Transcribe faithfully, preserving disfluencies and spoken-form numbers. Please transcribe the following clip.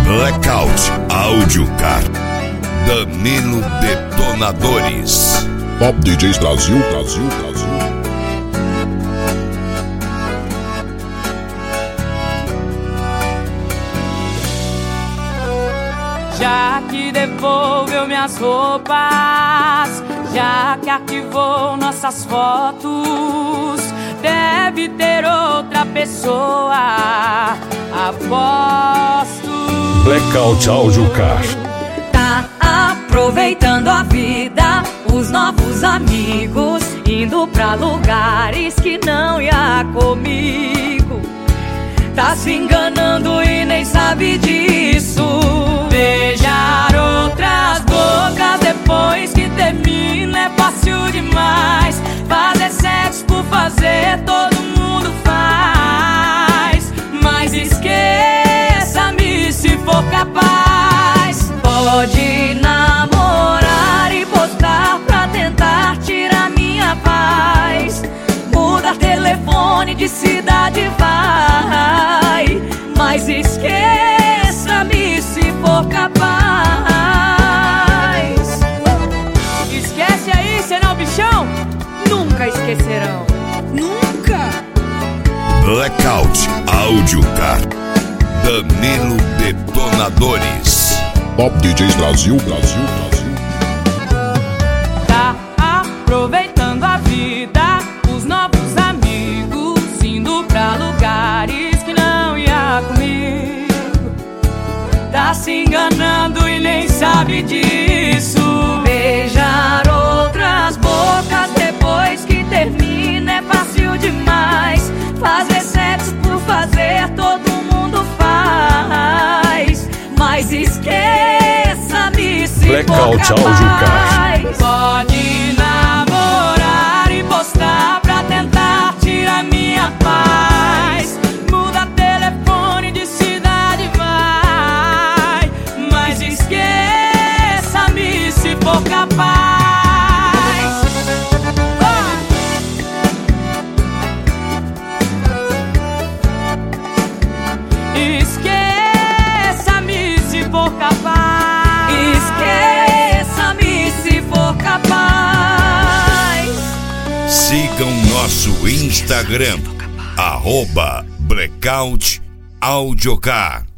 Blackout Audiocar. Danilo Detonadores. Top D Js Brasil, Brasil, Brasil. Já que devolveu minhas roupas, já que arquivou nossas fotos, deve ter outra pessoa, aposto. Blackout Audiocar. Tá aproveitando a vida, os novos amigos, indo pra lugares que não ia comigo. Tá se enganando e nem sabe disso. Beijar outras bocas depois que termina é fácil demais. Fazer sexo por fazer todo mundo faz. Mas esqueça-me se for capaz. Pode namorar e postar pra tentar tirar minha paz. Mudar telefone de cidade vai. Mas esqueça-me se for capaz. Esquece aí, senão bichão nunca esquecerão. Nunca. Blackout Audiocar. Danilo Detonadores. Top D Js Brasil, Brasil, Brasil. Tá aproveitando a vida, os novos amigos, indo pra lugares que não ia comigo. Tá se enganando e nem sabe disso. Beijar outras bocas depois que termina é fácil demais. Fazer sexo por fazer todo mundo faz. Mas esqueça-me se Blackout for Audiocar. capaz. Pode namorar e postar pra tentar tirar minha paz. Muda telefone de cidade vai. Mas esqueça-me se for capaz. Esqueça-me se for capaz. Esqueça-me se for capaz. Sigam nosso Instagram, arroba Blackout Audiocar.